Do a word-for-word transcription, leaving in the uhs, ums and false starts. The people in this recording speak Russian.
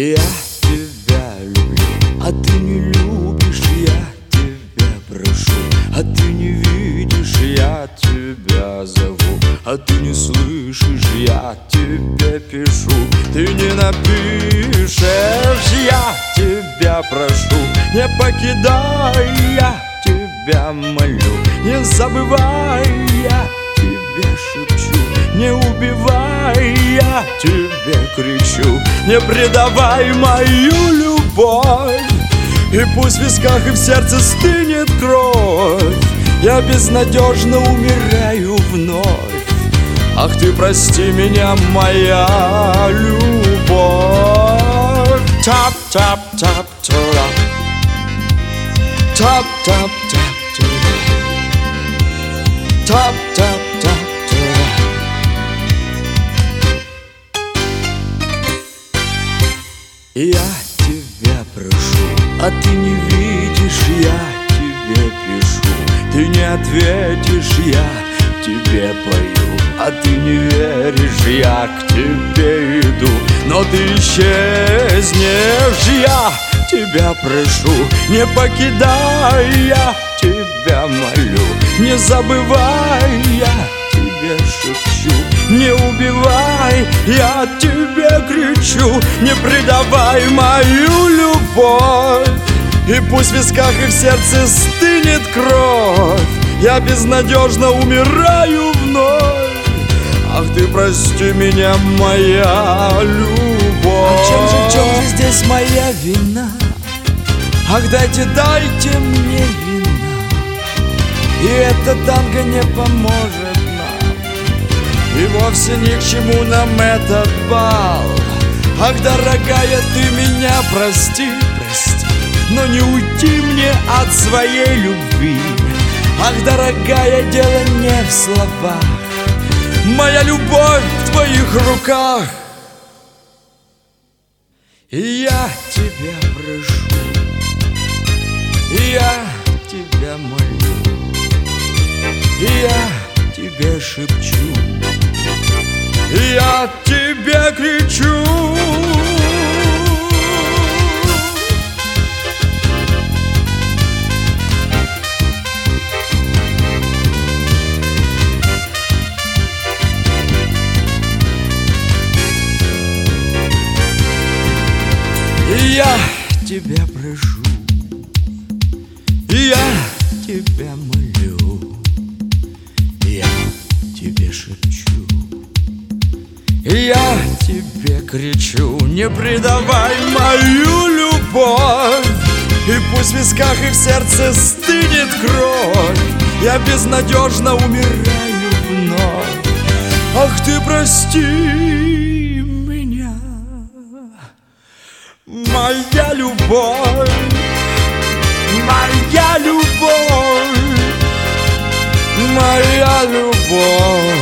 Я тебя люблю, а ты не любишь, я тебя прошу, а ты не видишь, я тебя зову, а ты не слышишь, я тебе пишу. Ты не напишешь, я тебя прошу, не покидай, я тебя молю, не забывай, я тебе шепчу, не убивай, я тебе кричу, не предавай мою любовь. И пусть в висках и в сердце стынет кровь, я безнадежно умираю вновь. Ах, ты прости меня, моя любовь. Тап-тап-тап-тура, тап-тап-тап-тура, тап-тап-тап-тура. Я тебя прошу, а ты не видишь, я тебе пишу. Ты не ответишь, я тебе пою, а ты не веришь, я к тебе иду. Но ты исчезнешь, я тебя прошу, не покидай, я тебя молю, не забывай, я тебе шепчу, не убивай, я тебе кричу, не предавай мою любовь. И пусть в висках и в сердце стынет кровь, я безнадежно умираю вновь. Ах, ты прости меня, моя любовь. А в чем же, в чем же здесь моя вина? Ах, дайте, дайте мне вина, и это танго не поможет нам, и вовсе ни к чему нам этот бал. Ах, дорогая, ты меня прости, прости, но не уйти мне от своей любви. Ах, дорогая, дело не в словах, моя любовь в твоих руках. И я тебя прошу, и я тебя молю, и я тебе шепчу, и я тебе кричу. И я тебя прошу, и я тебя молю, и я тебе шепчу, и я тебе кричу, не предавай мою любовь. И пусть в висках и в сердце стынет кровь, я безнадежно умираю вновь. Ах, ты прости меня, моя любовь, моя любовь, моя любовь.